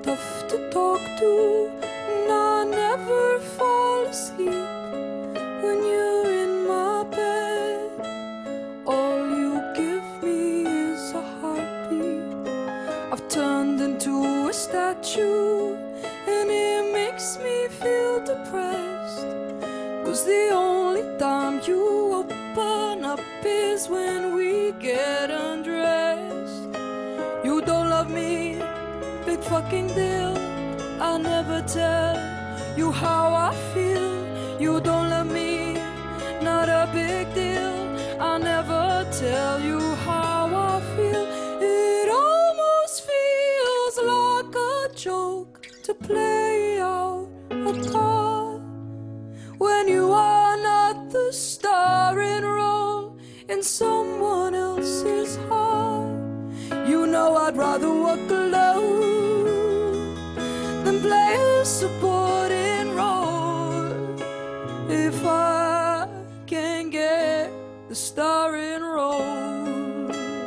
tough to talk to, and I never fall asleep when you're in my bed. All you give me is a heartbeat. I've turned into a statue, and it makes me feel depressed, 'cause the only time you open up is when we get undressed. You don't love me, big fucking deal. I never tell you how I feel. You don't love me, not a big deal. I never tell you how I feel. It almost feels like a joke to play out a part when you are not the starring role in someone else's heart. You know I'd rather walk alone than play a supporting role if I can get the starring role.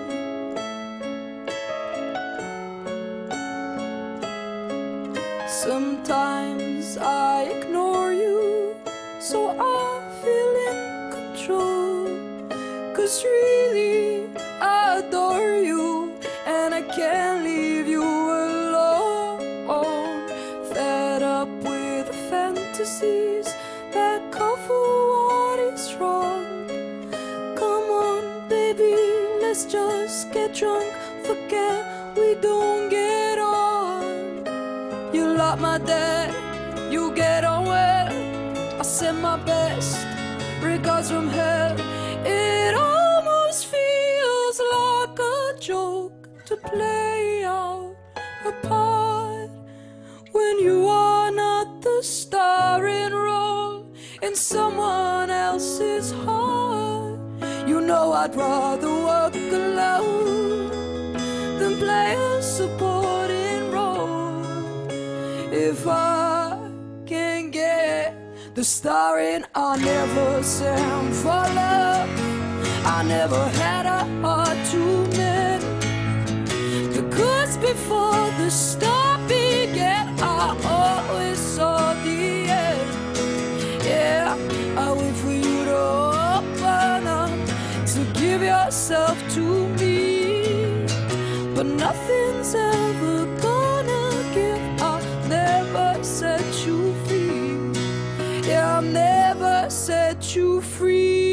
Sometimes I ignore you so I feel in control, 'cause really I adore you and I can't leave you alone. Fed up with the fantasies that cover what is wrong. Come on, baby, let's just get drunk. Forget we don't get on. You like my dad, you get on well. I send my best regards from hell. It almost feels like a joke to play out a part when you are not the starring role in someone else's heart. You know I'd rather walk alone than play a supporting role if I can get the starring. I never sang for love, I never had a heart to mend, because before the start began I always saw the end. Yeah, I wait for you to open up, to give yourself to me, but nothing's ever gonna give. I'll never set you free. Yeah, I'll never set you free.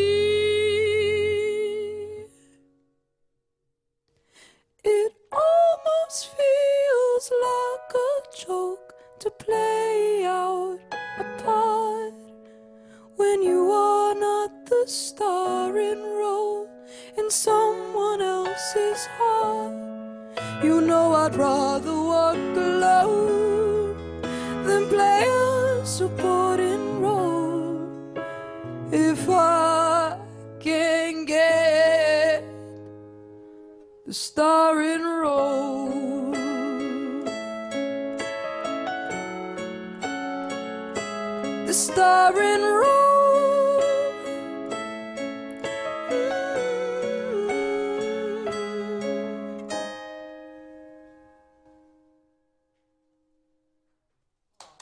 It almost feels like a joke to play out a part when you are not the starring role in someone else's heart. You know I'd rather walk alone than play a supporting role if I can get the starring role. The starring role.